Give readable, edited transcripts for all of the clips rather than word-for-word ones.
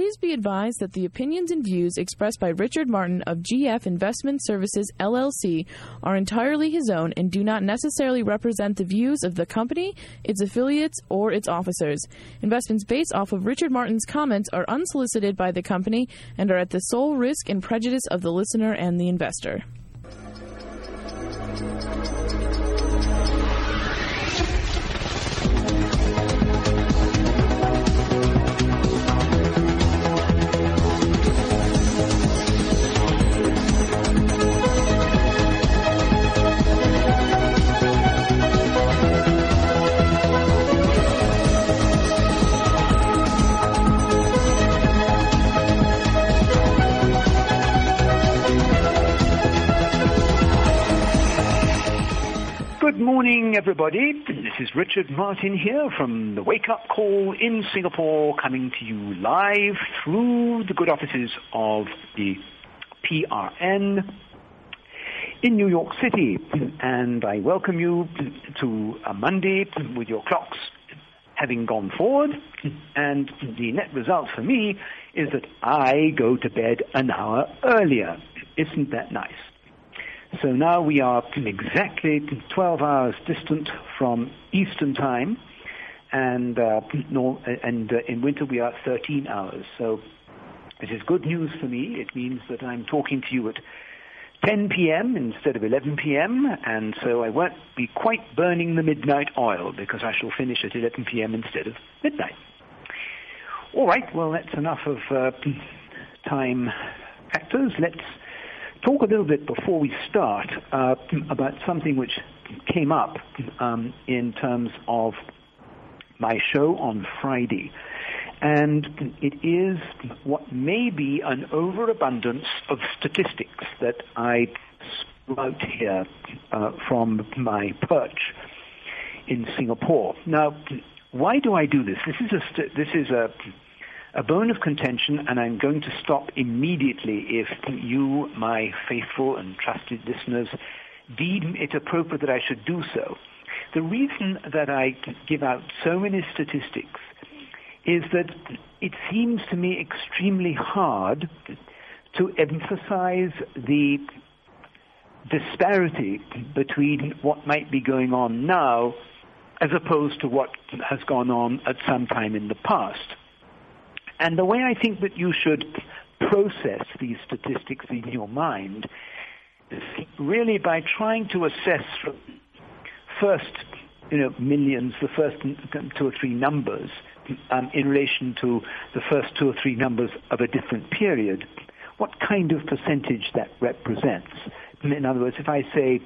Please be advised that the opinions and views expressed by Richard Martin of GF Investment Services, LLC are entirely his own and do not necessarily represent the views of the company, its affiliates, or its officers. Investments based off of Richard Martin's comments are unsolicited by the company and are at the sole risk and prejudice of the listener and the investor. Good morning, everybody. This is Richard Martin here from the Wake Up Call in Singapore, coming to you live through the good offices of the PRN in New York City. And I welcome you to a Monday with your clocks having gone forward. And the net result for me is that I go to bed an hour earlier. Isn't that nice? So now we are exactly 12 hours distant from Eastern Time, and in winter we are 13 hours. So it is good news for me. It means that I'm talking to you at 10 p.m. instead of 11 p.m., and so I won't be quite burning the midnight oil because I shall finish at 11 p.m. instead of midnight. All right, well, that's enough of time factors. Let's talk a little bit before we start about something which came up in terms of my show on Friday. And it is what may be an overabundance of statistics that I spout here from my perch in Singapore. Now, why do I do this? This is a bone of contention, and I'm going to stop immediately if you, my faithful and trusted listeners, deem it appropriate that I should do so. The reason that I give out so many statistics is that it seems to me extremely hard to emphasize the disparity between what might be going on now as opposed to what has gone on at some time in the past. And the way I think that you should process these statistics in your mind is really by trying to assess from first, millions, the first 2 or 3 numbers, in relation to the first 2 or 3 numbers of a different period, what kind of percentage that represents. In other words, if I say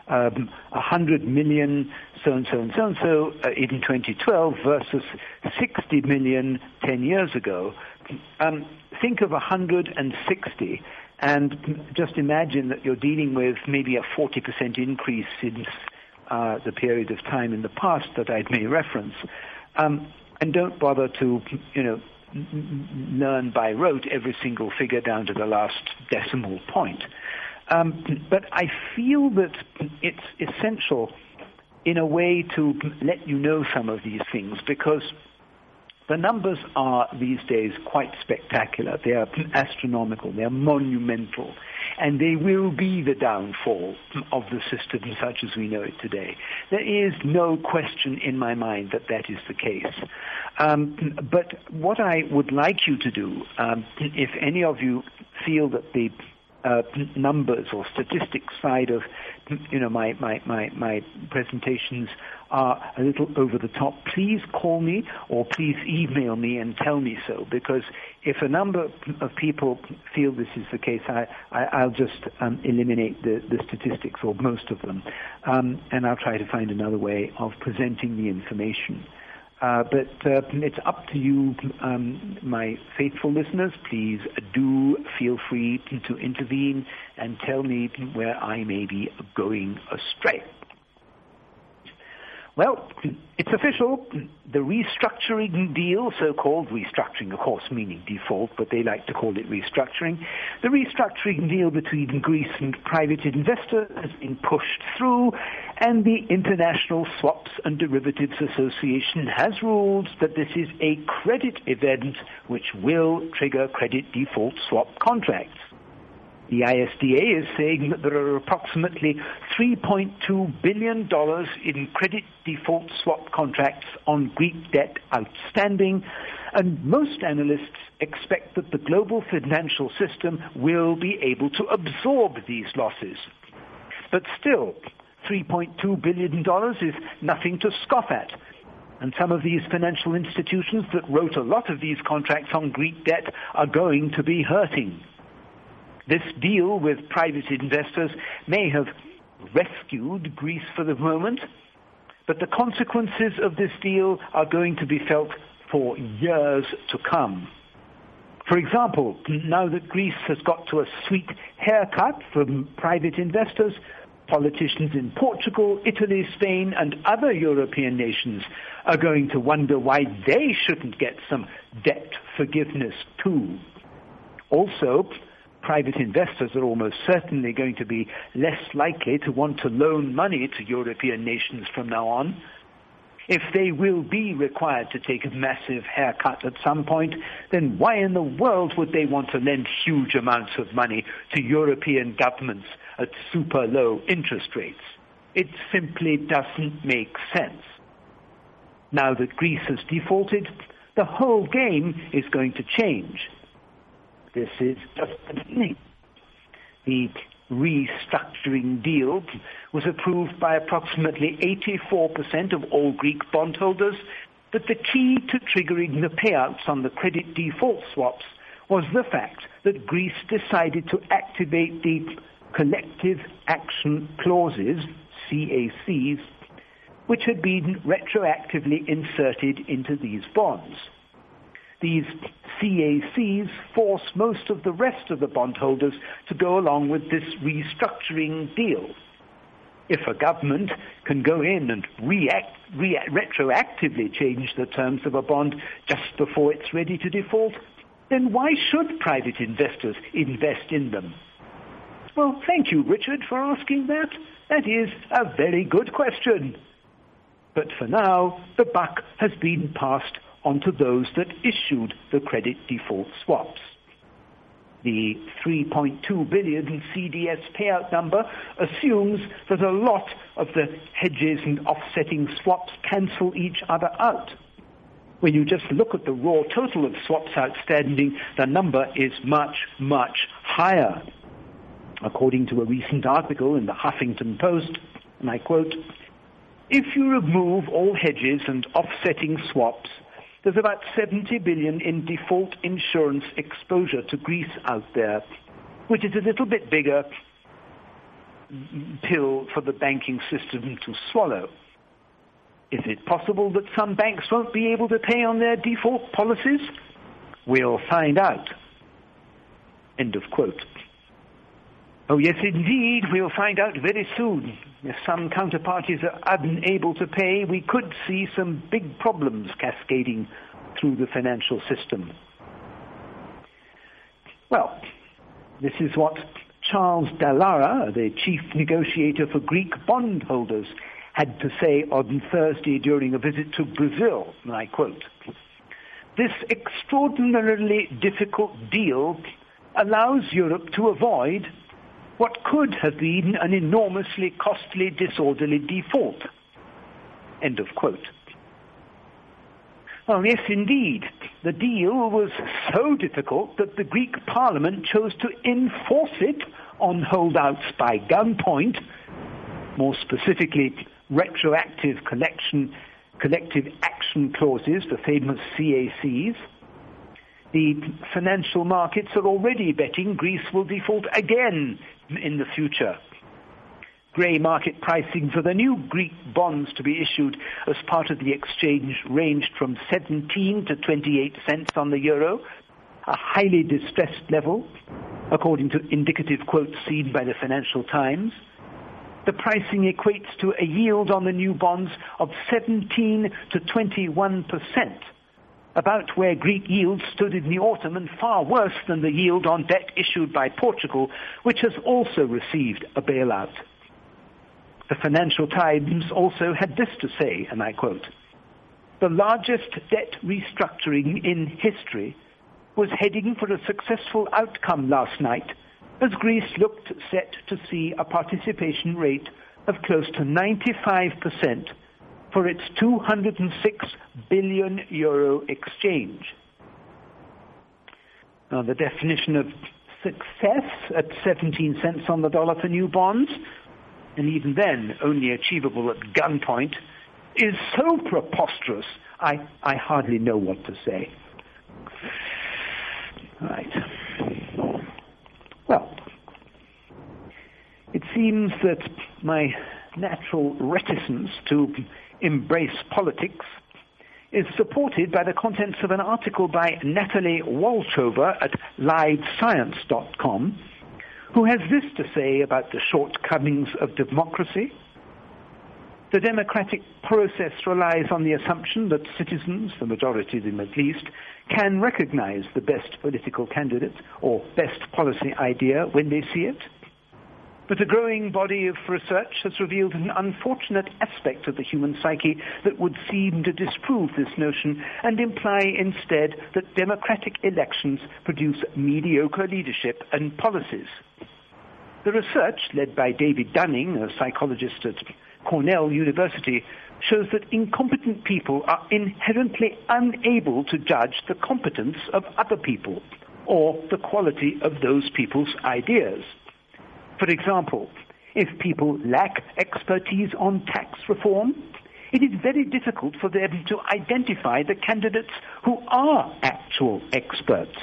100 million so-and-so and so-and-so in 2012 versus 60 million 10 years ago, think of 160 and just imagine that you're dealing with maybe a 40% increase since the period of time in the past that I may reference. And don't bother to, learn by rote every single figure down to the last decimal point. But I feel that it's essential in a way to let you know some of these things, because the numbers are these days quite spectacular. They are astronomical, they are monumental, and they will be the downfall of the system such as we know it today. There is no question in my mind that that is the case. But what I would like you to do, if any of you feel that the numbers or statistics side of my presentations are a little over the top, please call me or please email me and tell me so, because if a number of people feel this is the case, I'll just eliminate the statistics, or most of them, and I'll try to find another way of presenting the information. But it's up to you, my faithful listeners. Please do feel free to intervene and tell me where I may be going astray. Well, it's official. The restructuring deal, so-called restructuring, of course, meaning default, but they like to call it restructuring. The restructuring deal between Greece and private investors has been pushed through, and the International Swaps and Derivatives Association has ruled that this is a credit event which will trigger credit default swap contracts. The ISDA is saying that there are approximately $3.2 billion in credit default swap contracts on Greek debt outstanding, and most analysts expect that the global financial system will be able to absorb these losses. But still, $3.2 billion is nothing to scoff at. And some of these financial institutions that wrote a lot of these contracts on Greek debt are going to be hurting. This deal with private investors may have rescued Greece for the moment, but the consequences of this deal are going to be felt for years to come. For example, now that Greece has got to a sweet haircut from private investors, politicians in Portugal, Italy, Spain, and other European nations are going to wonder why they shouldn't get some debt forgiveness too. Also, private investors are almost certainly going to be less likely to want to loan money to European nations from now on. If they will be required to take a massive haircut at some point, then why in the world would they want to lend huge amounts of money to European governments at super low interest rates? It simply doesn't make sense. Now that Greece has defaulted, the whole game is going to change. This is just the beginning. The restructuring deal was approved by approximately 84% of all Greek bondholders, but the key to triggering the payouts on the credit default swaps was the fact that Greece decided to activate the collective action clauses, CACs, which had been retroactively inserted into these bonds. These CACs force most of the rest of the bondholders to go along with this restructuring deal. If a government can go in and retroactively change the terms of a bond just before it's ready to default, then why should private investors invest in them? Well, thank you, Richard, for asking that. That is a very good question. But for now, the buck has been passed onto those that issued the credit default swaps. The $3.2 billion CDS payout number assumes that a lot of the hedges and offsetting swaps cancel each other out. When you just look at the raw total of swaps outstanding, the number is much, much higher. According to a recent article in the Huffington Post, and I quote, "If you remove all hedges and offsetting swaps, there's about $70 billion in default insurance exposure to Greece out there, which is a little bit bigger pill for the banking system to swallow. Is it possible that some banks won't be able to pay on their default policies? We'll find out." End of quote. Oh yes, indeed, we'll find out very soon. If some counterparties are unable to pay, we could see some big problems cascading through the financial system. Well, this is what Charles Dallara, the chief negotiator for Greek bondholders, had to say on Thursday during a visit to Brazil, and I quote, "This extraordinarily difficult deal allows Europe to avoid what could have been an enormously costly disorderly default." End of quote. Well, yes, indeed. The deal was so difficult that the Greek parliament chose to enforce it on holdouts by gunpoint, more specifically retroactive collective action clauses, the famous CACs. The financial markets are already betting Greece will default again in the future. Grey market pricing for the new Greek bonds to be issued as part of the exchange ranged from 17 to 28 cents on the euro, a highly distressed level, according to indicative quotes seen by the Financial Times. The pricing equates to a yield on the new bonds of 17 to 21%, about where Greek yields stood in the autumn and far worse than the yield on debt issued by Portugal, which has also received a bailout. The Financial Times also had this to say, and I quote, "The largest debt restructuring in history was heading for a successful outcome last night, as Greece looked set to see a participation rate of close to 95% for its €206 billion exchange." Now, the definition of success at 17 cents on the dollar for new bonds, and even then only achievable at gunpoint, is so preposterous, I hardly know what to say. Right. Well, it seems that my natural reticence to embrace politics is supported by the contents of an article by Natalie Walchover at LiveScience.com, who has this to say about the shortcomings of democracy. The democratic process relies on the assumption that citizens, the majority of them at least, can recognize the best political candidate or best policy idea when they see it. But a growing body of research has revealed an unfortunate aspect of the human psyche that would seem to disprove this notion and imply instead that democratic elections produce mediocre leadership and policies. The research, led by David Dunning, a psychologist at Cornell University, shows that incompetent people are inherently unable to judge the competence of other people or the quality of those people's ideas. For example, if people lack expertise on tax reform, it is very difficult for them to identify the candidates who are actual experts.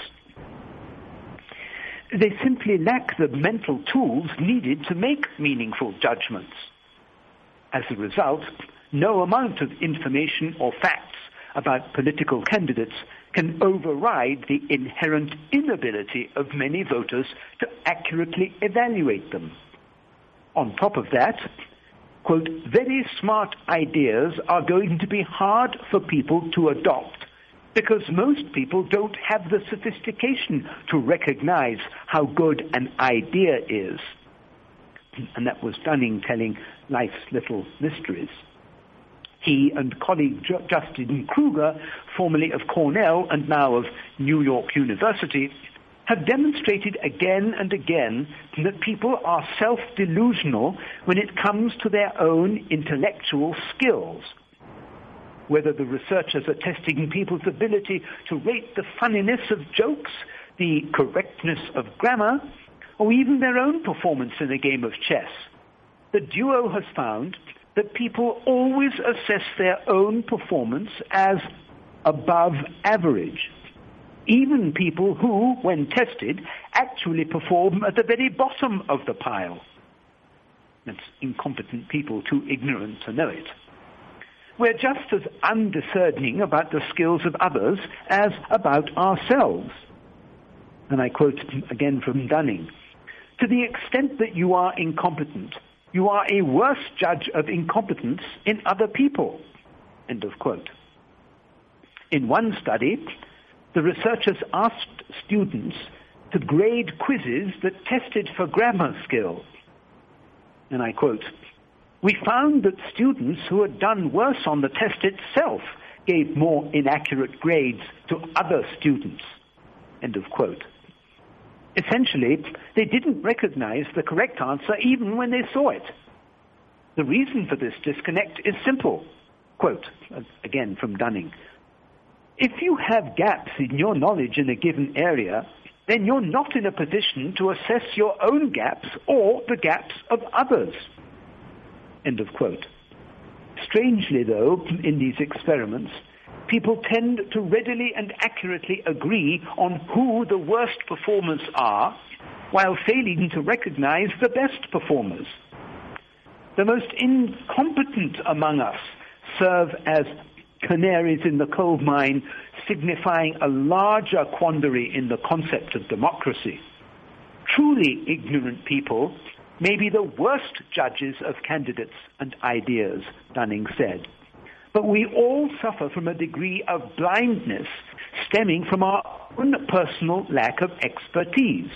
They simply lack the mental tools needed to make meaningful judgments. As a result, no amount of information or facts about political candidates can override the inherent inability of many voters to accurately evaluate them. On top of that, quote, "very smart ideas are going to be hard for people to adopt because most people don't have the sophistication to recognize how good an idea is." And that was Dunning telling Life's Little Mysteries. He and colleague Justin Kruger, formerly of Cornell and now of New York University, have demonstrated again and again that people are self-delusional when it comes to their own intellectual skills. Whether the researchers are testing people's ability to rate the funniness of jokes, the correctness of grammar, or even their own performance in a game of chess, the duo has found that people always assess their own performance as above average. Even people who, when tested, actually perform at the very bottom of the pile. That's incompetent people too ignorant to know it. We're just as undiscerning about the skills of others as about ourselves. And I quote again from Dunning, "To the extent that you are incompetent, you are a worse judge of incompetence in other people." End of quote. In one study, the researchers asked students to grade quizzes that tested for grammar skill. And I quote, "We found that students who had done worse on the test itself gave more inaccurate grades to other students." End of quote. Essentially, they didn't recognize the correct answer even when they saw it. The reason for this disconnect is simple. Quote, again from Dunning, "If you have gaps in your knowledge in a given area, then you're not in a position to assess your own gaps or the gaps of others." End of quote. Strangely, though, in these experiments, people tend to readily and accurately agree on who the worst performers are, while failing to recognize the best performers. The most incompetent among us serve as canaries in the coal mine, signifying a larger quandary in the concept of democracy. Truly ignorant people may be the worst judges of candidates and ideas, Dunning said. But we all suffer from a degree of blindness stemming from our own personal lack of expertise.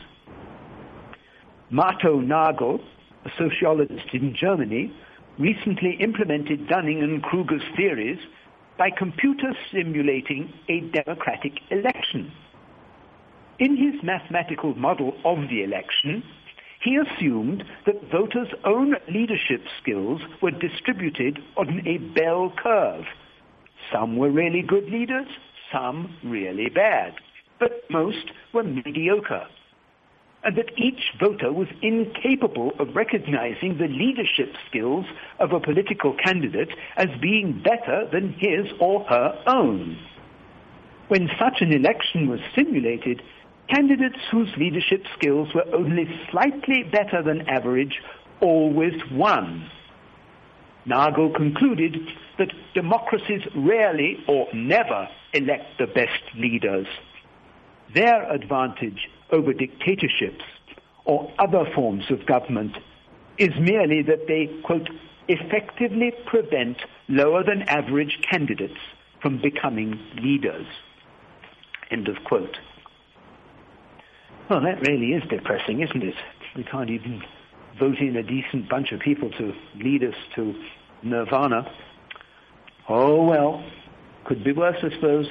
Mato Nagel, a sociologist in Germany, recently implemented Dunning and Kruger's theories by computer simulating a democratic election. In his mathematical model of the election, he assumed that voters' own leadership skills were distributed on a bell curve. Some were really good leaders, some really bad, but most were mediocre. And that each voter was incapable of recognizing the leadership skills of a political candidate as being better than his or her own. When such an election was simulated, candidates whose leadership skills were only slightly better than average always won. Nagel concluded that democracies rarely or never elect the best leaders. Their advantage over dictatorships or other forms of government is merely that they, quote, effectively prevent lower than average candidates from becoming leaders, end of quote. Well, that really is depressing, isn't it? We can't even vote in a decent bunch of people to lead us to nirvana. Oh, well, could be worse, I suppose.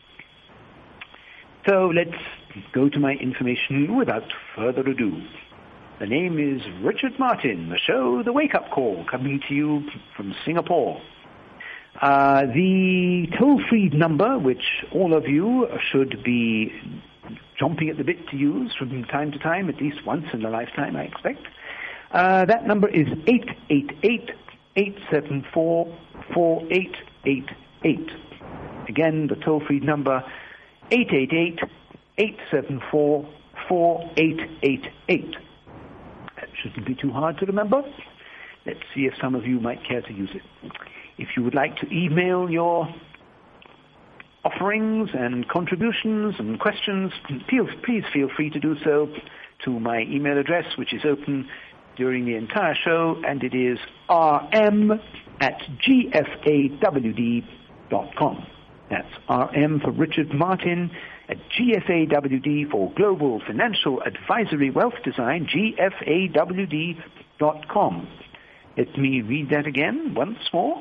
So let's go to my information without further ado. The name is Richard Martin, the show The Wake Up Call, coming to you from Singapore. The toll-free number, which all of you should be chomping at the bit to use from time to time, at least once in a lifetime, I expect. That number is 888-874-4888. Again, the toll-free number, 888-874-4888. That shouldn't be too hard to remember. Let's see if some of you might care to use it. If you would like to email your offerings and contributions and questions, please feel free to do so to my email address, which is open during the entire show, and it is rm@gfawd.com. That's RM for Richard Martin at GFAWD for Global Financial Advisory Wealth Design, GFAWD.com. Let me read that again once more.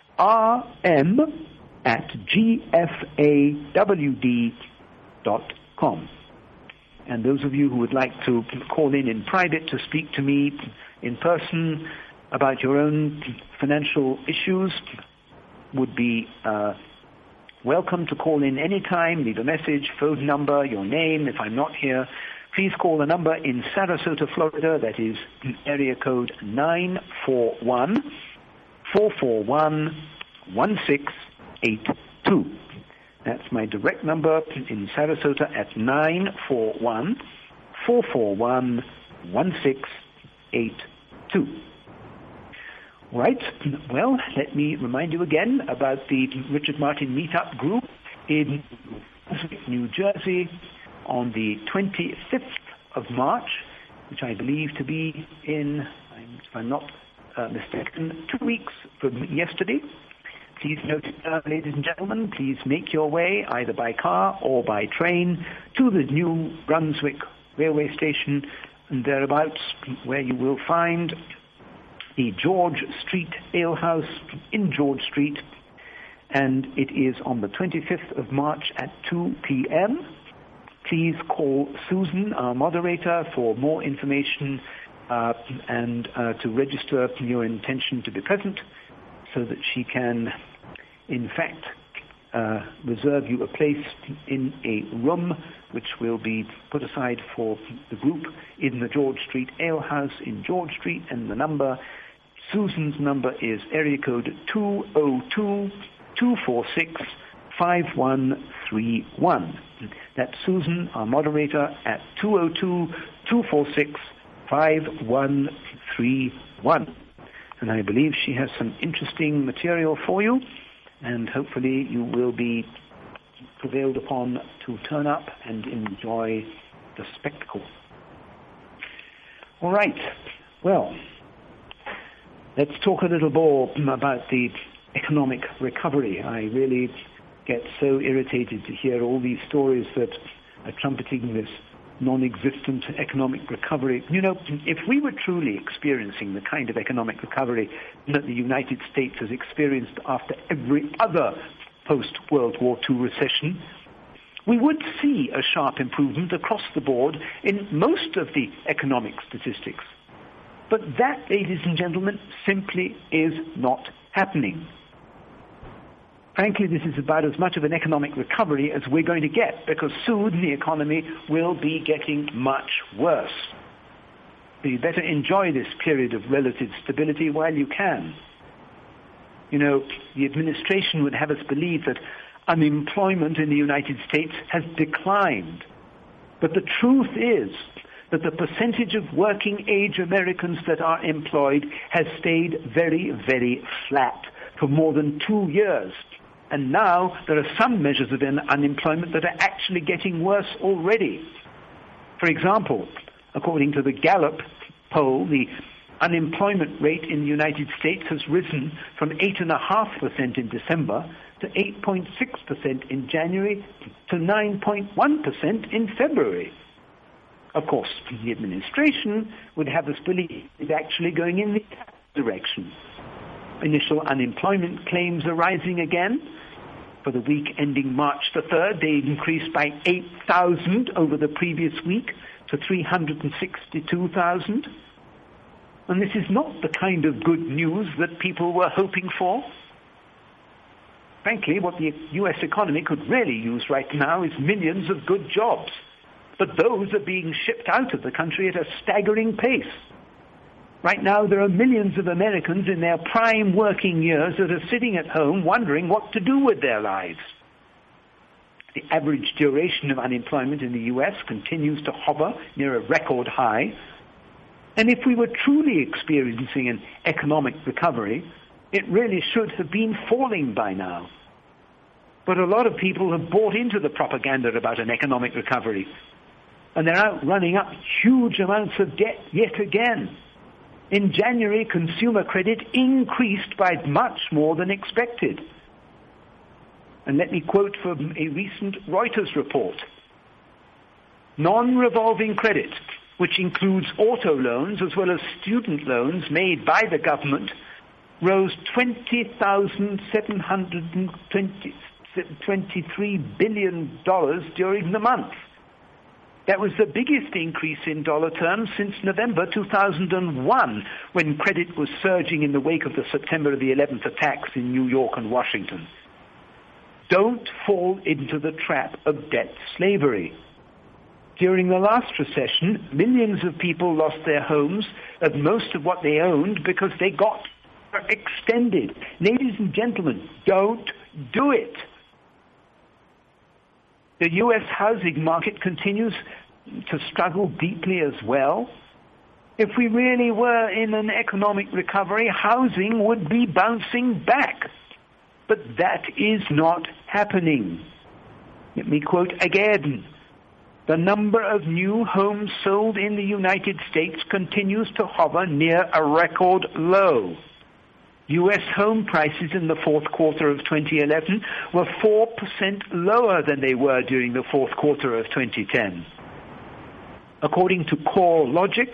rm@gfawd.com. And those of you who would like to call in private to speak to me in person about your own financial issues would be welcome to call in anytime, leave a message, phone number, your name. If I'm not here, please call the number in Sarasota, Florida. That is area code 941-441-1682. That's my direct number in Sarasota at 941-441-1682. Right. Well, let me remind you again about the Richard Martin Meetup group in New Jersey on the 25th of March, which I believe to be in, if I'm not mistaken, 2 weeks from yesterday. Please note, ladies and gentlemen, please make your way either by car or by train to the New Brunswick railway station and thereabouts, where you will find the George Street Ale House in George Street, and it is on the 25th of March at 2 p.m. Please call Susan, our moderator, for more information and to register your intention to be present so that she can, in fact, reserve you a place in a room which will be put aside for the group in the George Street Ale House in George Street, and the number, Susan's number, is area code 202-246-5131. That's Susan, our moderator, at 202-246-5131. And I believe she has some interesting material for you, and hopefully you will be prevailed upon to turn up and enjoy the spectacle. All right. Well, let's talk a little more about the economic recovery. I really get so irritated to hear all these stories that are trumpeting this non-existent economic recovery. You know, if we were truly experiencing the kind of economic recovery that the United States has experienced after every other post-World War II recession, we would see a sharp improvement across the board in most of the economic statistics. But that, ladies and gentlemen, simply is not happening. Frankly, this is about as much of an economic recovery as we're going to get, because soon the economy will be getting much worse. So you better enjoy this period of relative stability while you can. You know, the administration would have us believe that unemployment in the United States has declined. But the truth is that the percentage of working-age Americans that are employed has stayed very, very flat for more than 2 years. And now there are some measures of unemployment that are actually getting worse already. For example, according to the Gallup poll, the unemployment rate in the United States has risen from 8.5% in December to 8.6% in January to 9.1% in February. Of course, the administration would have us believe it's actually going in the other direction. Initial unemployment claims are rising again. For the week ending March the 3rd, they increased by 8,000 over the previous week to 362,000. And this is not the kind of good news that people were hoping for. Frankly, what the U.S. economy could really use right now is millions of good jobs. But those are being shipped out of the country at a staggering pace. Right now, there are millions of Americans in their prime working years that are sitting at home wondering what to do with their lives. The average duration of unemployment in the U.S. continues to hover near a record high. And if we were truly experiencing an economic recovery, it really should have been falling by now. But a lot of people have bought into the propaganda about an economic recovery. And they're out running up huge amounts of debt yet again. In January, consumer credit increased by much more than expected. And let me quote from a recent Reuters report. Non-revolving credit, which includes auto loans as well as student loans made by the government, rose $20,723 billion during the month. That was the biggest increase in dollar terms since November 2001, when credit was surging in the wake of the September the 11th attacks in New York and Washington. Don't fall into the trap of debt slavery. During the last recession, millions of people lost their homes and most of what they owned because they got extended. Ladies and gentlemen, don't do it. The U.S. housing market continues to struggle deeply as well. If we really were in an economic recovery, housing would be bouncing back. But that is not happening. Let me quote again. The number of new homes sold in the United States continues to hover near a record low. U.S. home prices in the fourth quarter of 2011 were 4% lower than they were during the fourth quarter of 2010. According to CoreLogic,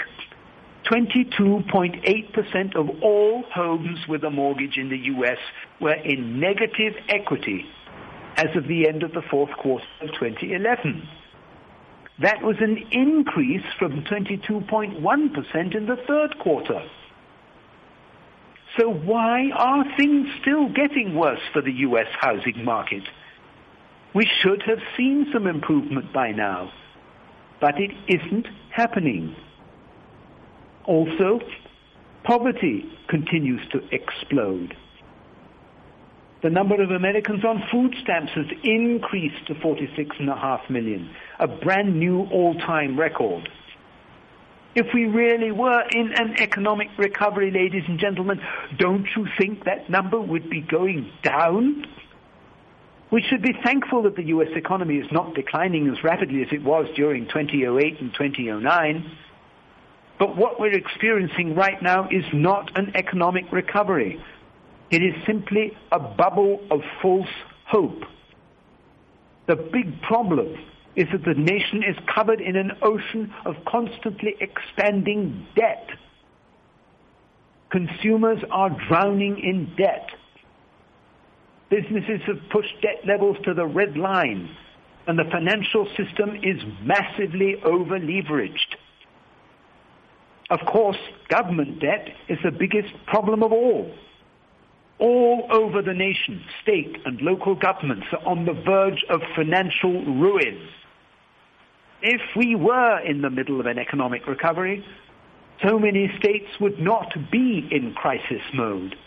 22.8% of all homes with a mortgage in the U.S. were in negative equity as of the end of the fourth quarter of 2011. That was an increase from 22.1% in the third quarter. So why are things still getting worse for the U.S. housing market? We should have seen some improvement by now, but it isn't happening. Also, poverty continues to explode. The number of Americans on food stamps has increased to 46.5 million, a brand new all-time record. If we really were in an economic recovery, ladies and gentlemen, don't you think that number would be going down? We should be thankful that the U.S. economy is not declining as rapidly as it was during 2008 and 2009. But what we're experiencing right now is not an economic recovery. It is simply a bubble of false hope. The big problem is that the nation is covered in an ocean of constantly expanding debt. Consumers are drowning in debt. Businesses have pushed debt levels to the red line, and the financial system is massively over-leveraged. Of course, government debt is the biggest problem of all. All over the nation, state and local governments are on the verge of financial ruin. If we were in the middle of an economic recovery, so many states would not be in crisis mode.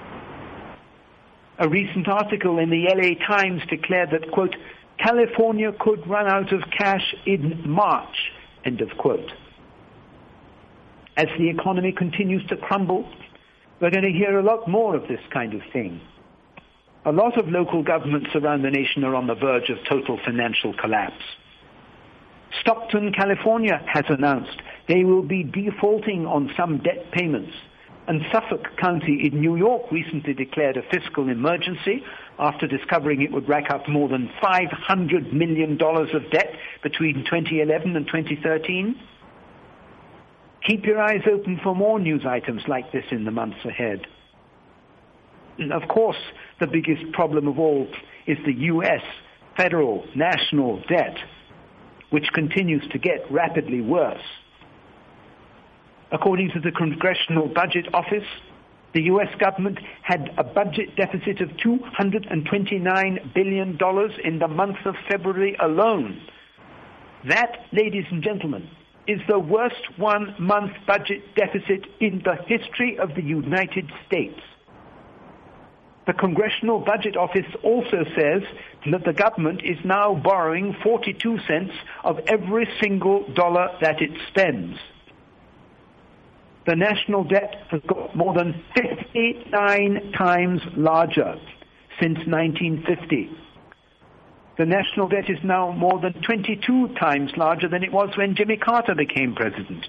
A recent article in the LA Times declared that, quote, California could run out of cash in March, end of quote. As the economy continues to crumble, we're going to hear a lot more of this kind of thing. A lot of local governments around the nation are on the verge of total financial collapse. Stockton, California has announced they will be defaulting on some debt payments. And Suffolk County in New York recently declared a fiscal emergency after discovering it would rack up more than $500 million of debt between 2011 and 2013. Keep your eyes open for more news items like this in the months ahead. And of course, the biggest problem of all is the U.S. federal national debt, which continues to get rapidly worse. According to the Congressional Budget Office, the U.S. government had a budget deficit of $229 billion in the month of February alone. That, ladies and gentlemen, is the worst one-month budget deficit in the history of the United States. The Congressional Budget Office also says that the government is now borrowing 42 cents of every single dollar that it spends. The national debt has got more than 59 times larger since 1950. The national debt is now more than 22 times larger than it was when Jimmy Carter became president.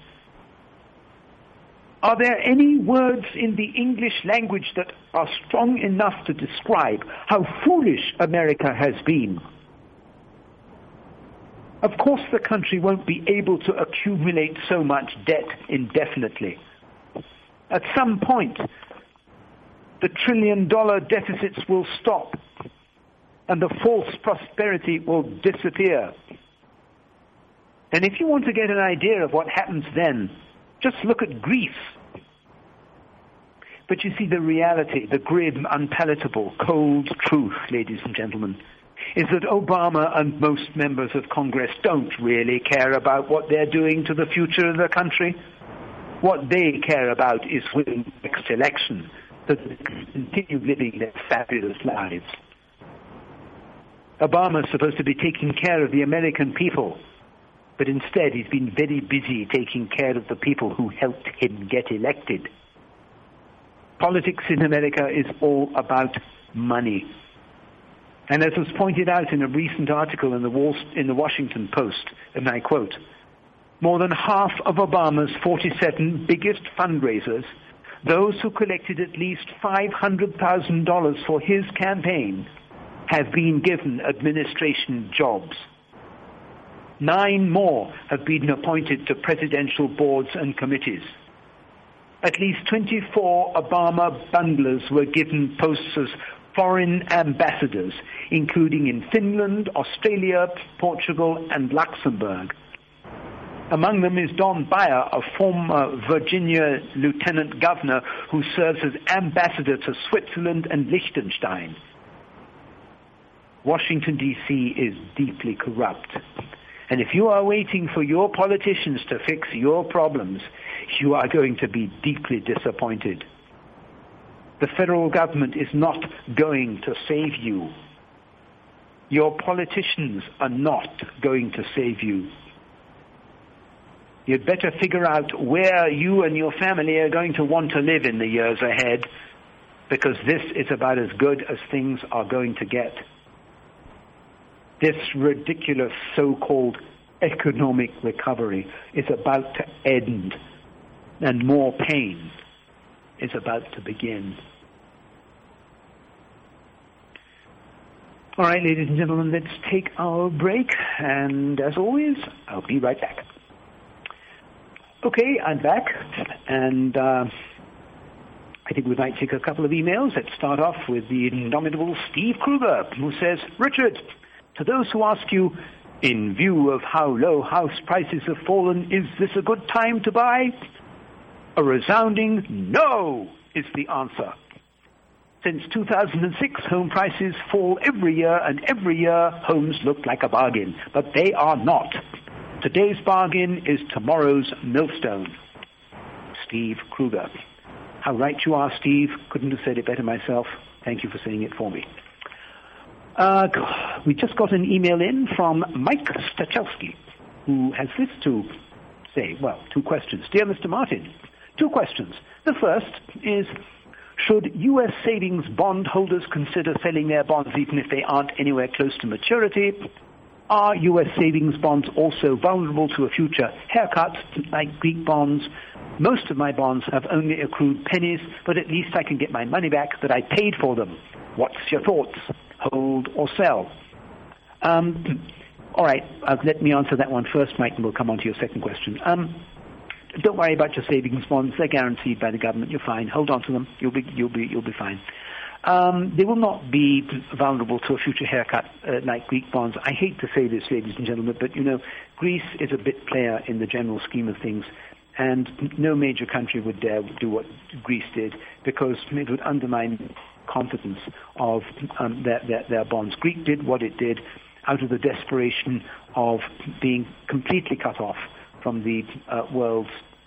Are there any words in the English language that are strong enough to describe how foolish America has been? Of course, the country won't be able to accumulate so much debt indefinitely. At some point, the trillion-dollar deficits will stop, and the false prosperity will disappear. And if you want to get an idea of what happens then, just look at Greece. But you see, the reality, the grim, unpalatable, cold truth, ladies and gentlemen, is that Obama and most members of Congress don't really care about what they're doing to the future of the country. What they care about is winning the next election, so that they can continue living their fabulous lives. Obama's supposed to be taking care of the American people, but instead he's been very busy taking care of the people who helped him get elected. Politics in America is all about money. And as was pointed out in a recent article in the Washington Post, and I quote, more than half of Obama's 47 biggest fundraisers, those who collected at least $500,000 for his campaign, have been given administration jobs. 9 more have been appointed to presidential boards and committees. At least 24 Obama bundlers were given posts as foreign ambassadors, including in Finland, Australia, Portugal, and Luxembourg. Among them is Don Beyer, a former Virginia lieutenant governor who serves as ambassador to Switzerland and Liechtenstein. Washington, D.C. is deeply corrupt. And if you are waiting for your politicians to fix your problems, you are going to be deeply disappointed. The federal government is not going to save you. Your politicians are not going to save you. You'd better figure out where you and your family are going to want to live in the years ahead, because this is about as good as things are going to get. This ridiculous so-called economic recovery is about to end and more pain is about to begin. All right, ladies and gentlemen, let's take our break, and as always, I'll be right back. Okay, I'm back, and I think we might take a couple of emails. Let's start off with the indomitable Steve Kruger, who says, Richard, to those who ask you, in view of how low house prices have fallen, is this a good time to buy? A resounding no is the answer. Since 2006, home prices fall every year, and every year homes look like a bargain. But they are not. Today's bargain is tomorrow's millstone. Steve Kruger. How right you are, Steve. Couldn't have said it better myself. Thank you for saying it for me. We just got an email in from Mike Stachelski, who has this to say. Well, two questions. Dear Mr. Martin, two questions. The first is, should U.S. savings bond holders consider selling their bonds even if they aren't anywhere close to maturity? Are U.S. savings bonds also vulnerable to a future haircut like Greek bonds? Most of my bonds have only accrued pennies, but at least I can get my money back that I paid for them. What's your thoughts? Hold or sell? All right, let me answer that one first, Mike, and we'll come on to your second question. Don't worry about your savings bonds; they're guaranteed by the government. You're fine. Hold on to them. You'll be fine. They will not be vulnerable to a future haircut like Greek bonds. I hate to say this, ladies and gentlemen, but Greece is a bit player in the general scheme of things, and no major country would dare do what Greece did because it would undermine confidence of their bonds. Greece did what it did out of the desperation of being completely cut off from the world's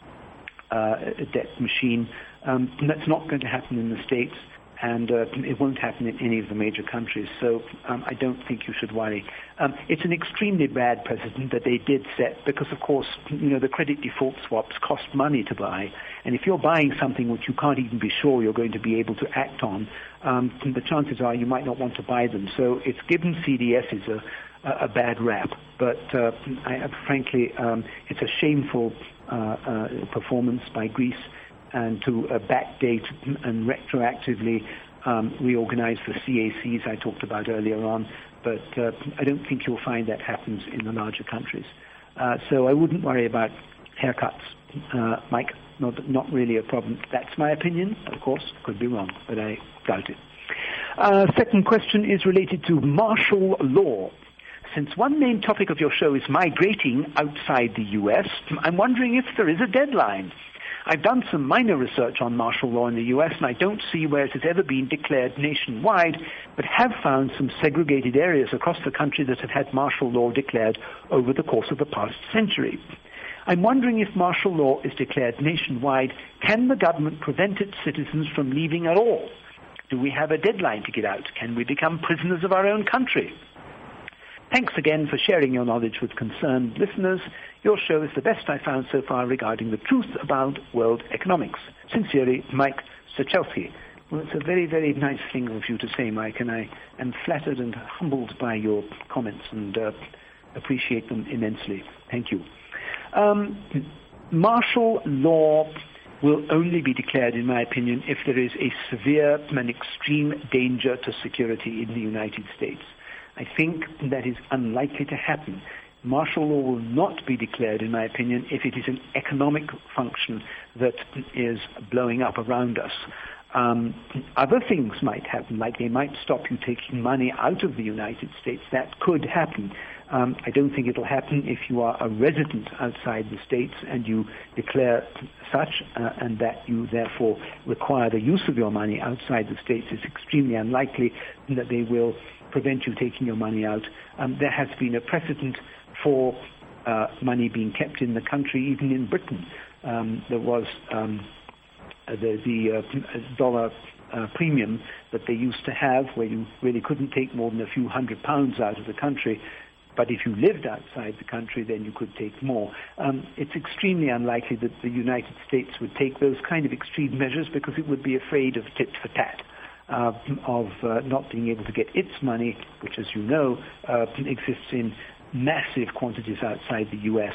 debt machine. That's not going to happen in the States, and it won't happen in any of the major countries. So I don't think you should worry. It's an extremely bad precedent that they did set because, of course, the credit default swaps cost money to buy. And if you're buying something which you can't even be sure you're going to be able to act on, the chances are you might not want to buy them. So it's given CDSs a bad rap. But frankly, it's a shameful performance by Greece, and to backdate and retroactively reorganize the CACs I talked about earlier on. But I don't think you'll find that happens in the larger countries. So I wouldn't worry about haircuts, Mike. Not really a problem. That's my opinion, of course. Could be wrong, but I doubt it. Second question is related to martial law. Since one main topic of your show is migrating outside the U.S., I'm wondering if there is a deadline. I've done some minor research on martial law in the U.S., and I don't see where it has ever been declared nationwide, but have found some segregated areas across the country that have had martial law declared over the course of the past century. I'm wondering if martial law is declared nationwide, can the government prevent its citizens from leaving at all? Do we have a deadline to get out? Can we become prisoners of our own country? Thanks again for sharing your knowledge with concerned listeners. Your show is the best I found so far regarding the truth about world economics. Sincerely, Mike Stachelski. Well, it's a very, very nice thing of you to say, Mike, and I am flattered and humbled by your comments and appreciate them immensely. Thank you. Martial law will only be declared, in my opinion, if there is a severe and extreme danger to security in the United States. I think that is unlikely to happen. Martial law will not be declared, in my opinion, if it is an economic function that is blowing up around us. Other things might happen, like they might stop you taking money out of the United States. That could happen. I don't think it'll happen if you are a resident outside the States and you declare such, and that you therefore require the use of your money outside the States. It's extremely unlikely that they will prevent you taking your money out. There has been a precedent for money being kept in the country, even in Britain. There was the dollar premium that they used to have, where you really couldn't take more than a few £100 out of the country. But if you lived outside the country, then you could take more. It's extremely unlikely that the United States would take those kind of extreme measures because it would be afraid of tit for tat. Of not being able to get its money, which, as you know, exists in massive quantities outside the U.S.,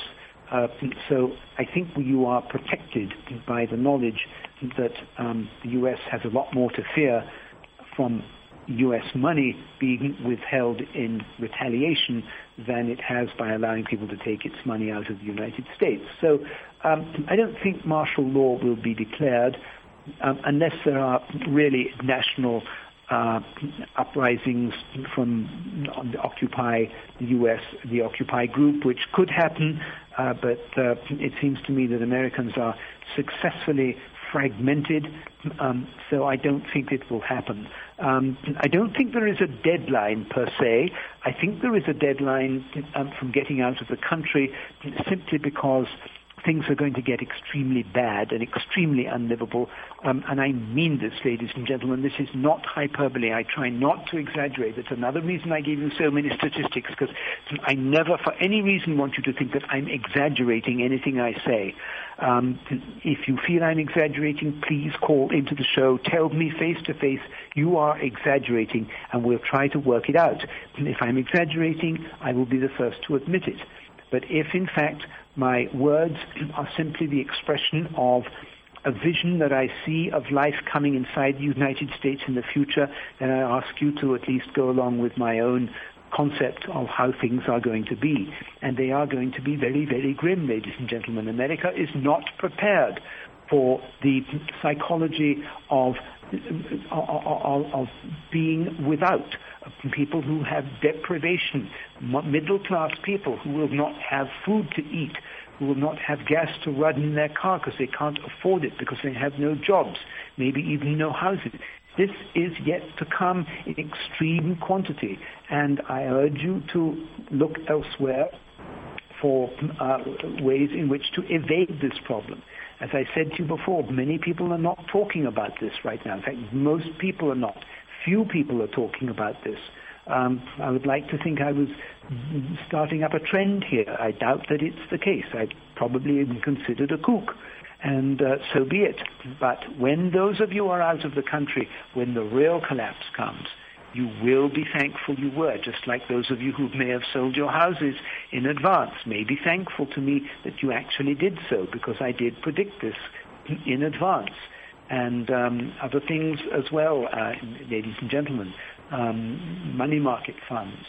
So I think you are protected by the knowledge that the U.S. has a lot more to fear from U.S. money being withheld in retaliation than it has by allowing people to take its money out of the United States. So I don't think martial law will be declared unless there are really national uprisings from the Occupy the U.S., the Occupy group, which could happen, but it seems to me that Americans are successfully fragmented, so I don't think it will happen. I don't think there is a deadline per se. I think there is a deadline from getting out of the country simply because things are going to get extremely bad and extremely unlivable. And I mean this, ladies and gentlemen. This is not hyperbole. I try not to exaggerate. That's another reason I give you so many statistics, because I never for any reason want you to think that I'm exaggerating anything I say. If you feel I'm exaggerating, please call into the show. Tell me face to face you are exaggerating, and we'll try to work it out. If I'm exaggerating, I will be the first to admit it. But if, in fact, my words are simply the expression of a vision that I see of life coming inside the United States in the future, then I ask you to at least go along with my own concept of how things are going to be. And they are going to be very, very grim, ladies and gentlemen. America is not prepared for the psychology of being without, people who have deprivation, middle-class people who will not have food to eat, who will not have gas to run in their car because they can't afford it, because they have no jobs, maybe even no houses. This is yet to come in extreme quantity, and I urge you to look elsewhere for ways in which to evade this problem. As I said to you before, many people are not talking about this right now. In fact, most people are not. Few people are talking about this. I would like to think I was starting up a trend here. I doubt that it's the case. I'd probably even considered a kook, and so be it. But when those of you are out of the country, when the real collapse comes, you will be thankful you were, just like those of you who may have sold your houses in advance may be thankful to me that you actually did so, because I did predict this in advance. And other things as well, ladies and gentlemen, money market funds,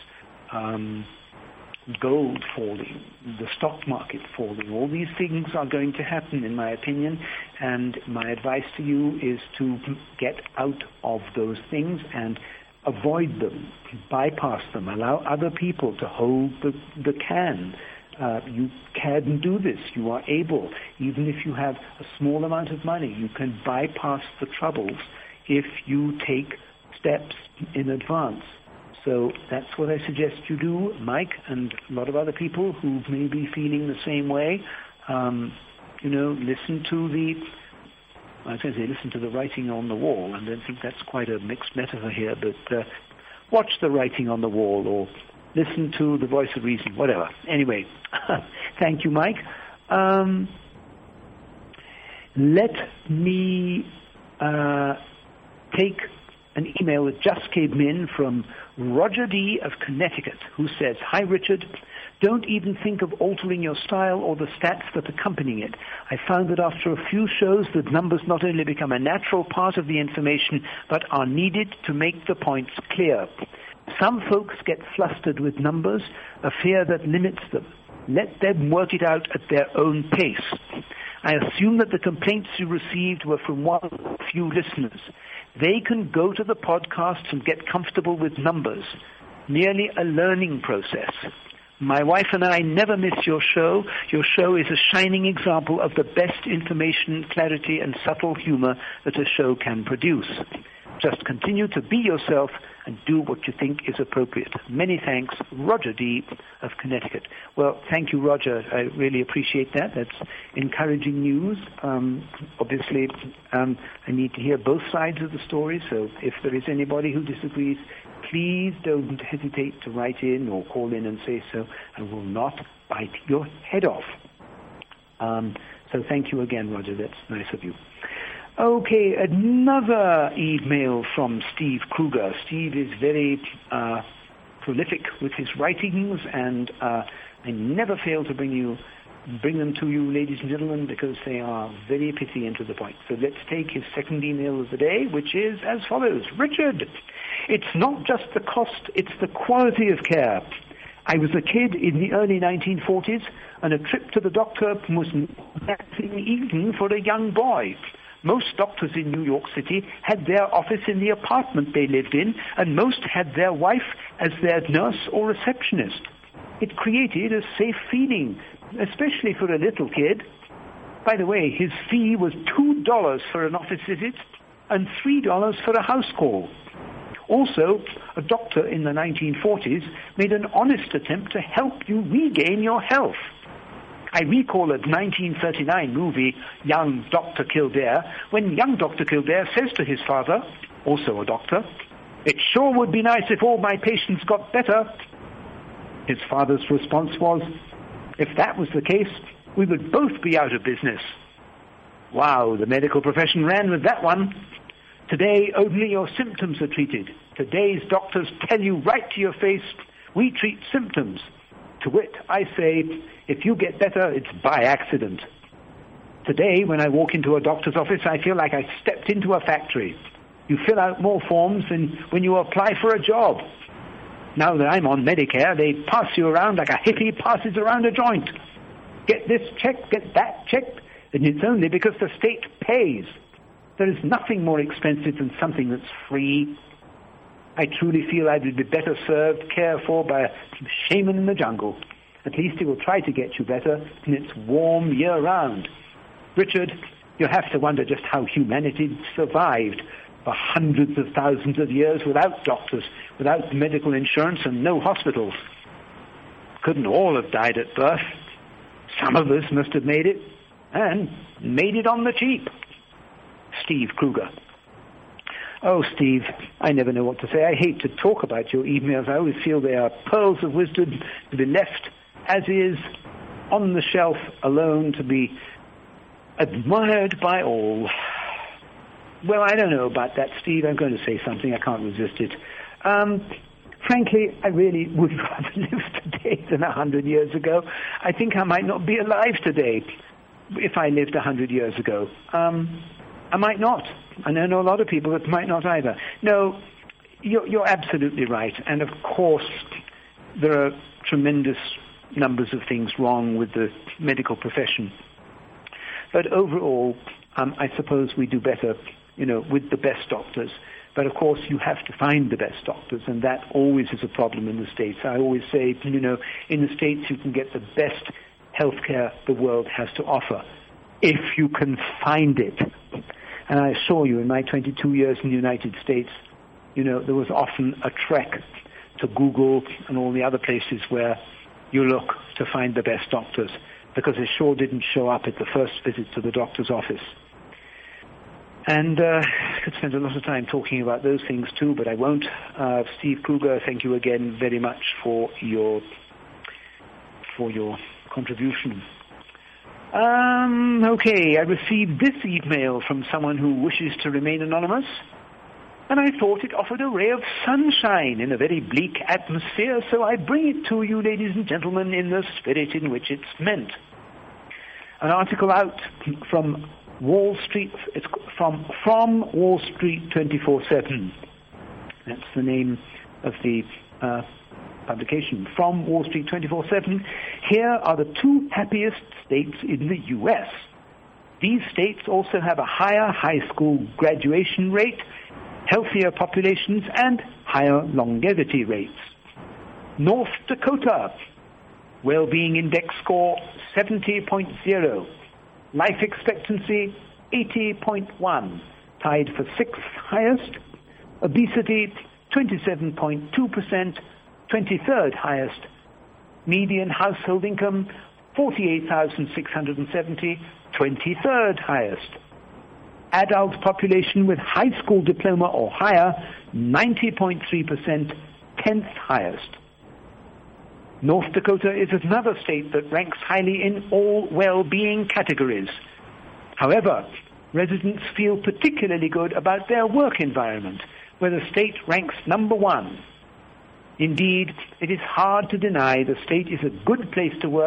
gold falling, the stock market falling, all these things are going to happen, in my opinion, and my advice to you is to get out of those things and avoid them, bypass them, allow other people to hold the can. You can do this. You are able. Even if you have a small amount of money, you can bypass the troubles if you take steps in advance. So that's what I suggest you do, Mike, and a lot of other people who may be feeling the same way. Listen to the writing on the wall. And I think that's quite a mixed metaphor here, but watch the writing on the wall, or listen to the voice of reason, whatever. Anyway, thank you, Mike. Let me take an email that just came in from Roger D. of Connecticut, who says, "Hi, Richard. Don't even think of altering your style or the stats that accompany it. I found that after a few shows, the numbers not only become a natural part of the information, but are needed to make the points clear. Some folks get flustered with numbers, a fear that limits them. Let them work it out at their own pace. I assume that the complaints you received were from one or few listeners. They can go to the podcasts and get comfortable with numbers. Merely a learning process. My wife and I never miss your show. Your show is a shining example of the best information, clarity, and subtle humor that a show can produce. Just continue to be yourself and do what you think is appropriate. Many thanks, Roger D. of Connecticut." Well, thank you, Roger. I really appreciate that. That's encouraging news. Obviously, I need to hear both sides of the story, so if there is anybody who disagrees, please don't hesitate to write in or call in and say so. I will not bite your head off. So thank you again, Roger. That's nice of you. Okay, another email from Steve Kruger. Steve is very prolific with his writings, and I never fail to bring you bring them to you, ladies and gentlemen, because they are very pithy and to the point. So let's take his second email of the day, which is as follows. Richard, it's not just the cost, it's the quality of care. I was a kid in the early 1940s, and a trip to the doctor was nothing even for a young boy. Most doctors in New York City had their office in the apartment they lived in, and most had their wife as their nurse or receptionist. It created a safe feeling, especially for a little kid. By the way, his fee was $2 for an office visit and $3 for a house call. Also, a doctor in the 1940s made an honest attempt to help you regain your health. I recall a 1939 movie, Young Dr. Kildare, when young Dr. Kildare says to his father, also a doctor, "It sure would be nice if all my patients got better." His father's response was, "If that was the case, we would both be out of business." Wow, the medical profession ran with that one. Today, only your symptoms are treated. Today's doctors tell you right to your face, "We treat symptoms." To wit, I say, if you get better, it's by accident. Today, when I walk into a doctor's office, I feel like I stepped into a factory. You fill out more forms than when you apply for a job. Now that I'm on Medicare, they pass you around like a hippie passes around a joint. Get this checked, get that checked, and it's only because the state pays. There is nothing more expensive than something that's free. I truly feel I would be better served, cared for by a shaman in the jungle. At least he will try to get you better, and it's warm year-round. Richard, you have to wonder just how humanity survived for hundreds of thousands of years without doctors, without medical insurance, and no hospitals. Couldn't all have died at birth. Some of us must have made it, and made it on the cheap. Steve Kruger. Oh, Steve, I never know what to say. I hate to talk about your emails. I always feel they are pearls of wisdom to be left as is, on the shelf, alone, to be admired by all. Well, I don't know about that, Steve. I'm going to say something. I can't resist it. Frankly, I really would rather live today than 100 years ago. I think I might not be alive today if I lived 100 years ago. I might not. I know a lot of people that might not either. No, you're absolutely right. And of course, there are tremendous numbers of things wrong with the medical profession. But overall, I suppose we do better, with the best doctors. But of course, you have to find the best doctors, and that always is a problem in the States. I always say, in the States you can get the best healthcare the world has to offer, if you can find it. And I assure you, in my 22 years in the United States, there was often a trek to Google and all the other places where you look to find the best doctors, because they sure didn't show up at the first visit to the doctor's office. And I could spend a lot of time talking about those things too, but I won't. Steve Kruger, thank you again very much for your contribution. Okay, I received this email from someone who wishes to remain anonymous, and I thought it offered a ray of sunshine in a very bleak atmosphere, so I bring it to you, ladies and gentlemen, in the spirit in which it's meant. An article out from Wall Street, it's from Wall Street 24/7. That's the name of the publication, from Wall Street 24/7. Here are the 2 happiest states in the U.S. These states also have a higher high school graduation rate, healthier populations, and higher longevity rates. North Dakota, well-being index score 70.0, life expectancy 80.1, tied for 6th highest, obesity 27.2%, 23rd highest, median household income 48,670, 23rd highest. Adult population with high school diploma or higher, 90.3%, 10th highest. North Dakota is another state that ranks highly in all well-being categories. However, residents feel particularly good about their work environment, where the state ranks number 1. Indeed, it is hard to deny the state is a good place to work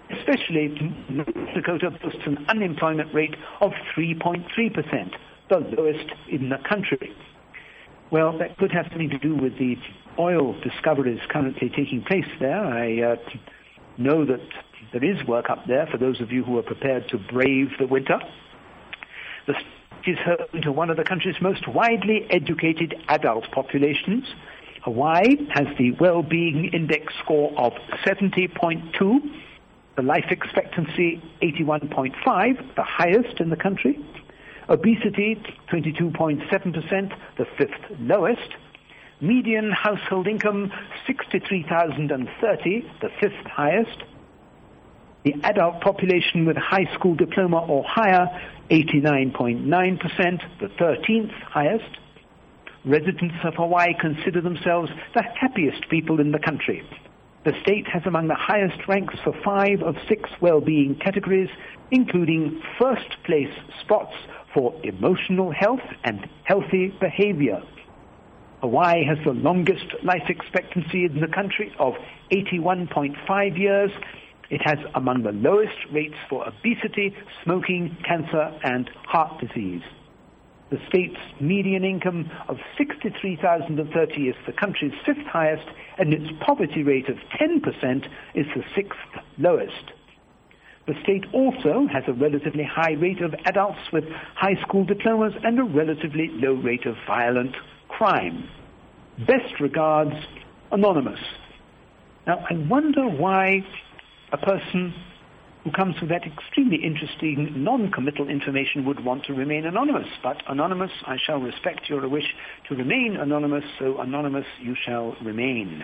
Especially North Dakota boasts an unemployment rate of 3.3%, the lowest in the country. Well, that could have something to do with the oil discoveries currently taking place there. I know that there is work up there for those of you who are prepared to brave the winter. The state is home to one of the country's most widely educated adult populations. Hawaii has the well-being index score of 70.2, the life expectancy 81.5, the highest in the country. Obesity 22.7%, the fifth lowest. Median household income $63,030, the fifth highest. The adult population with high school diploma or higher 89.9%, the 13th highest. Residents of Hawaii consider themselves the happiest people in the country. The state has among the highest ranks for 5 of 6 well-being categories, including first-place spots for emotional health and healthy behavior. Hawaii has the longest life expectancy in the country of 81.5 years. It has among the lowest rates for obesity, smoking, cancer, and heart disease. The state's median income of $63,030 is the country's fifth highest, and its poverty rate of 10% is the sixth lowest. The state also has a relatively high rate of adults with high school diplomas and a relatively low rate of violent crime. Best regards, Anonymous. Now, I wonder why a person who comes with that extremely interesting non-committal information would want to remain anonymous. But Anonymous, I shall respect your wish to remain anonymous, so Anonymous you shall remain.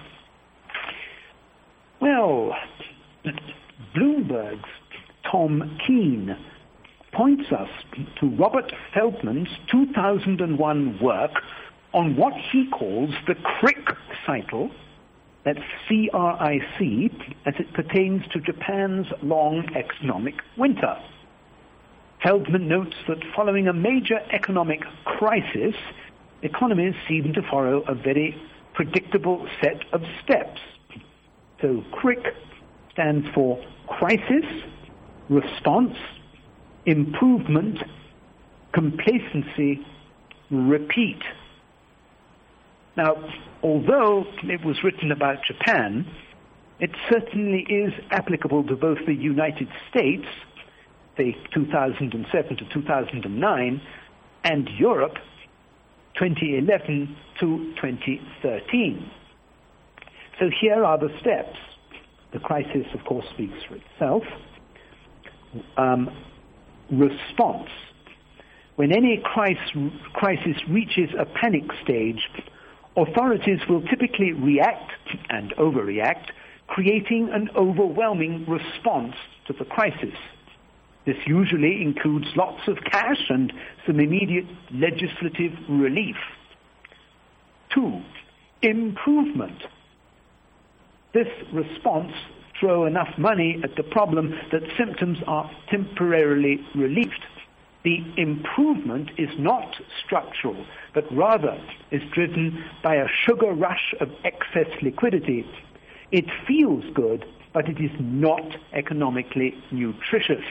Well, Bloomberg's Tom Keene points us to Robert Feldman's 2001 work on what he calls the Crick cycle, that's C-R-I-C, as it pertains to Japan's long economic winter. Feldman notes that following a major economic crisis, economies seem to follow a very predictable set of steps. So Crick stands for crisis, response, improvement, complacency, repeat. Now, although it was written about Japan, it certainly is applicable to both the United States, say 2007 to 2009, and Europe, 2011 to 2013. So here are the steps. The crisis, of course, speaks for itself. Response. When any crisis reaches a panic stage, authorities will typically react and overreact, creating an overwhelming response to the crisis. This usually includes lots of cash and some immediate legislative relief. 2, improvement. This response throws enough money at the problem that symptoms are temporarily relieved. The improvement is not structural, but rather is driven by a sugar rush of excess liquidity. It feels good, but it is not economically nutritious.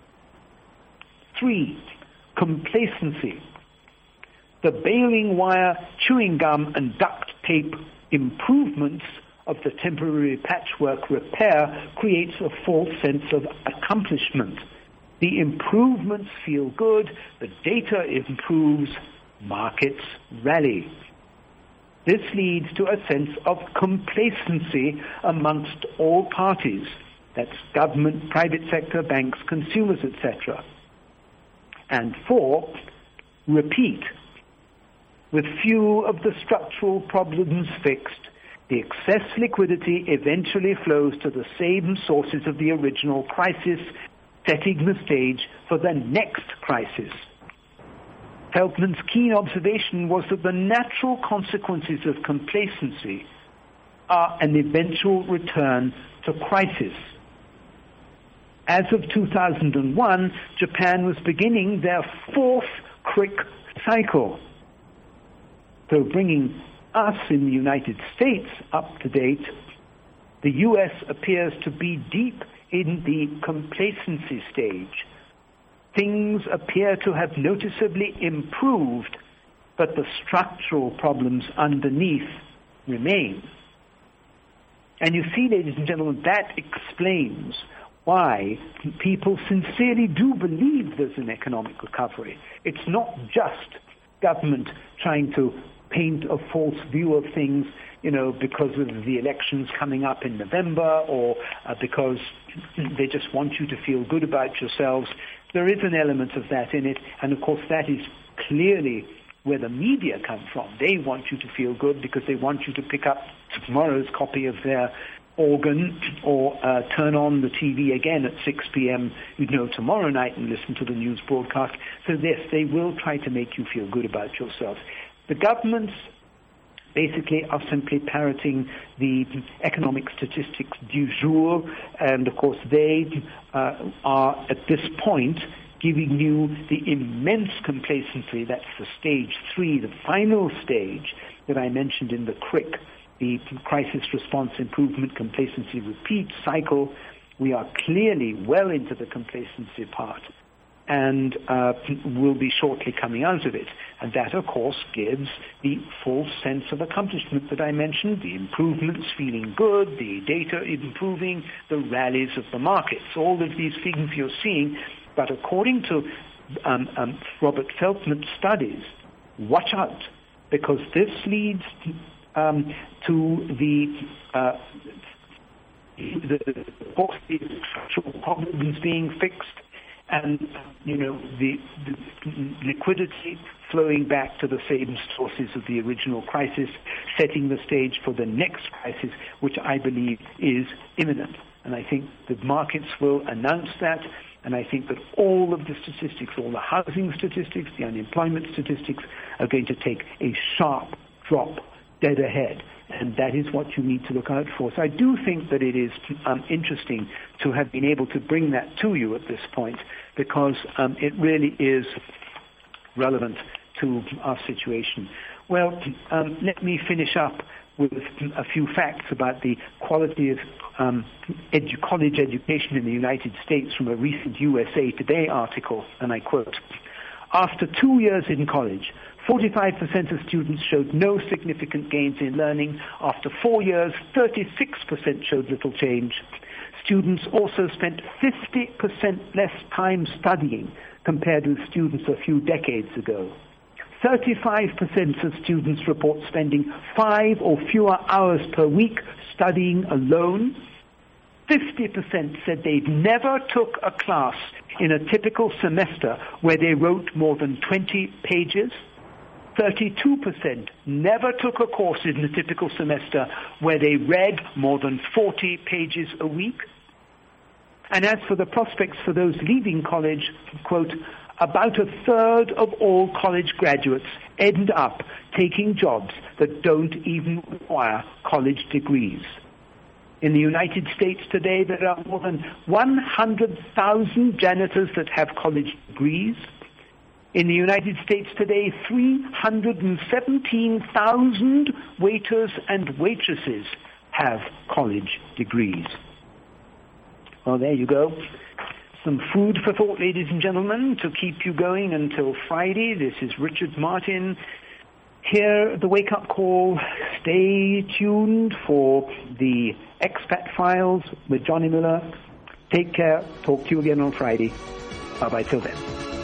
3, complacency. The baling wire, chewing gum, and duct tape improvements of the temporary patchwork repair creates a false sense of accomplishment. The improvements feel good, the data improves, markets rally. This leads to a sense of complacency amongst all parties. That's government, private sector, banks, consumers, etc. And 4, repeat. With few of the structural problems fixed, the excess liquidity eventually flows to the same sources of the original crisis, setting the stage for the next crisis. Feldman's keen observation was that the natural consequences of complacency are an eventual return to crisis. As of 2001, Japan was beginning their 4th Crick cycle. So bringing us in the United States up to date, the U.S. appears to be deep in the complacency stage. Things appear to have noticeably improved, but the structural problems underneath remain. And you see, ladies and gentlemen, that explains why people sincerely do believe there's an economic recovery. It's not just government trying to paint a false view of things, because of the elections coming up in November, or because they just want you to feel good about yourselves. There is an element of that in it, and of course that is clearly where the media come from. They want you to feel good because they want you to pick up tomorrow's copy of their organ or turn on the TV again at 6 p.m. tomorrow night and listen to the news broadcast. So yes, they will try to make you feel good about yourself. The governments basically are simply parroting the economic statistics du jour, and of course they are at this point giving you the immense complacency. That's the stage 3, the final stage that I mentioned in the CRIC, the Crisis Response Improvement Complacency Repeat cycle. We are clearly well into the complacency part, and will be shortly coming out of it. And that, of course, gives the false sense of accomplishment that I mentioned, the improvements feeling good, the data improving, the rallies of the markets, all of these things you're seeing. But according to Robert Feltman's studies, watch out, because this leads to the structural problems being fixed, and the liquidity flowing back to the same sources of the original crisis, setting the stage for the next crisis, which I believe is imminent. And I think the markets will announce that, and I think that all of the statistics, all the housing statistics, the unemployment statistics, are going to take a sharp drop dead ahead. And that is what you need to look out for. So I do think that it is interesting to have been able to bring that to you at this point, because it really is relevant to our situation. Well, let me finish up with a few facts about the quality of college education in the United States from a recent USA Today article, and I quote, "After 2 years in college, 45% of students showed no significant gains in learning. After 4 years, 36% showed little change. Students also spent 50% less time studying compared with students a few decades ago. 35% of students report spending 5 or fewer hours per week studying alone. 50% said they'd never took a class in a typical semester where they wrote more than 20 pages. 32% never took a course in a typical semester where they read more than 40 pages a week. And as for the prospects for those leaving college, quote, about a third of all college graduates end up taking jobs that don't even require college degrees. In the United States today, there are more than 100,000 janitors that have college degrees. In the United States today, 317,000 waiters and waitresses have college degrees. Well, there you go. Some food for thought, ladies and gentlemen, to keep you going until Friday. This is Richard Martin here at the Wake Up Call. Stay tuned for the Expat Files with Johnny Miller. Take care. Talk to you again on Friday. Bye-bye till then.